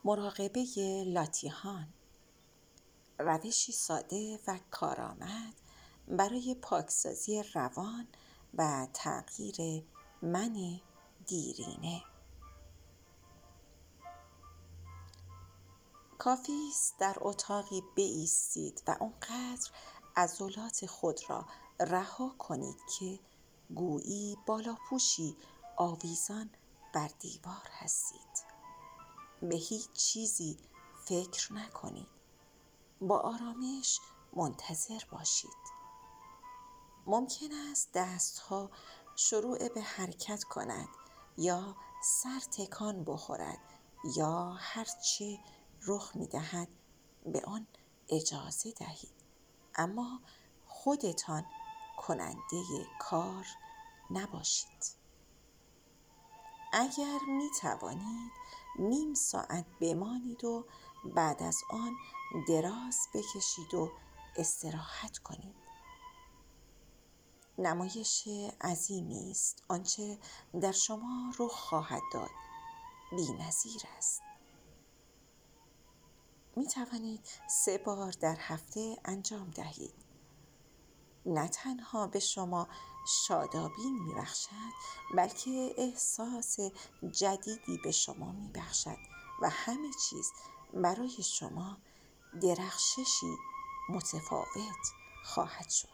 مراقبه لاتیهان، روشی ساده و کارآمد برای پاکسازی روان و تغییر من دیرینه. کافی است در اتاقی بایستید و آنقدر عضلات خود را رها کنید که گویی بالاپوشی آویزان بر دیوار هستید. به هیچ چیزی فکر نکنید. با آرامش منتظر باشید. ممکن است دستها شروع به حرکت کند یا سر تکان بخورد یا هرچه رخ می‌دهد به آن اجازه دهید، اما خودتان کننده کار نباشید. اگر می توانید نیم ساعت بمانید و بعد از آن دراز بکشید و استراحت کنید. نمایش عظیمی است. آنچه در شما رخ خواهد داد بی‌نظیر است. می توانید 3 بار در هفته انجام دهید. نه تنها به شما شادابی می بخشد، بلکه احساس جدیدی به شما می بخشد و همه چیز برای شما درخششی متفاوت خواهد شد.